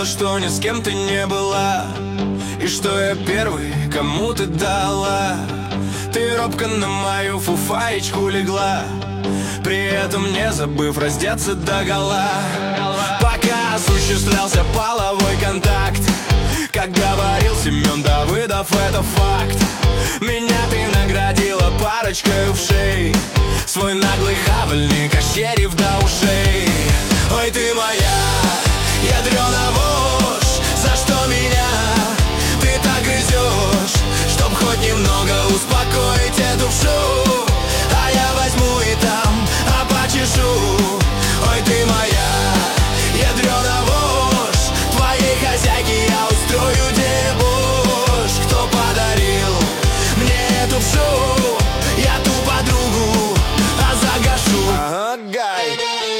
что ни с кем ты не была, и что я первый, кому ты дала. Ты робко на мою фуфаечку легла, при этом не забыв раздеться догола. Пока осуществлялся половой контакт, как говорил Семен Давыдов, это факт. Меня ты наградила парочкой ушей, свой наглый хавальник ощерив до ушей. Ой, ты моя ядрёна вошь, за что меня ты так грызешь? Чтоб хоть немного успокоить эту вшу, а я возьму и там почешу. Ой, ты моя ядрёна вошь, твоей хозяйке я устрою дебош. Кто подарил мне эту вшу? Я ту подругу загашу. Гай.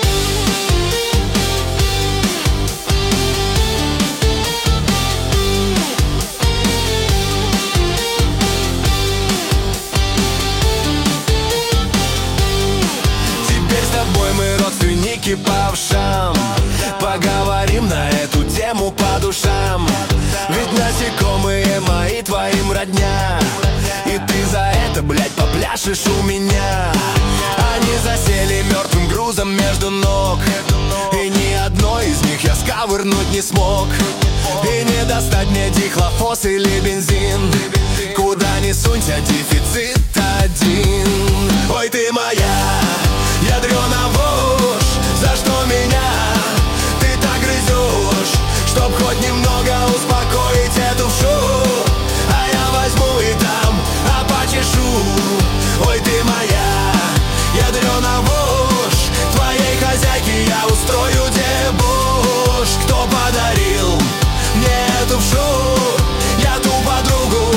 Родственники по ушам, поговорим на эту тему по душам. Ведь насекомые мои твоим родня, и ты за это, блядь, попляшешь у меня. Они засели мертвым грузом между ног, и ни одной из них я сковырнуть не смог. И не достать мне дихлофос или бензин, куда ни сунься, дефицит один. Ой, ты моя ядрёна вошь, за что меня ты так грызешь? Чтоб хоть немного успокоить эту вшу, а я возьму и там почешу. Ой, ты моя ядрёна вошь, твоей хозяйке я устрою дебош. Кто подарил мне эту вшу? Я ту подругу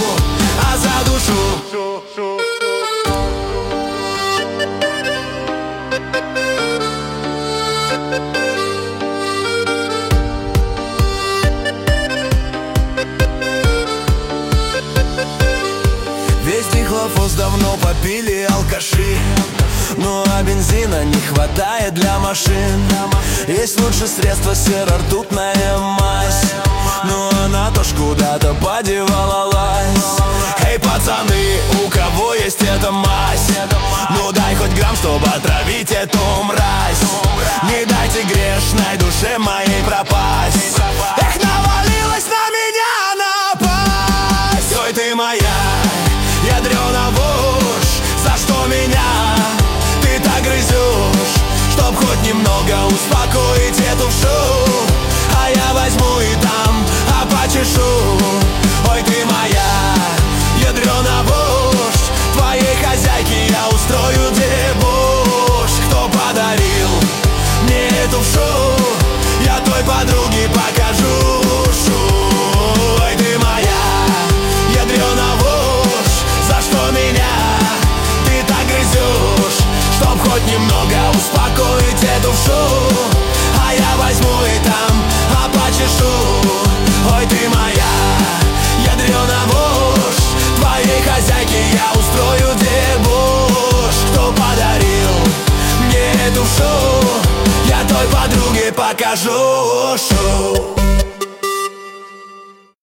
задушу. Весь дихлофос давно попили алкаши, ну а бензина не хватает для машин. Есть лучше средство серо-ртутная мазь, но она тоже куда-то подевалась. Эй, пацаны, у кого есть эта мазь? Ну дай хоть грамм, чтобы отравить эту мразь. Не дайте грешной душе моей пропасть. Эх, навалилась на меня напасть. Ой, ты моя ядрёна вошь, за что меня ты так грызешь? Чтоб хоть немного успокоить эту вшу, а я возьму и там почешу. Ой, ты моя ядрёна вошь, твоей хозяйке я устрою дебош. Кто подарил мне эту вшу? Я той подруге покажу. Ой, ты моя ядрёна вошь, за что меня ты так грызешь? Чтоб хоть немного успокоить эту вшу, а я возьму и там почешу. Ой, ты моя ядрёна вошь, твоей хозяйке я устрою дебош. Кто подарил мне эту вшу? Я той подруге покажу.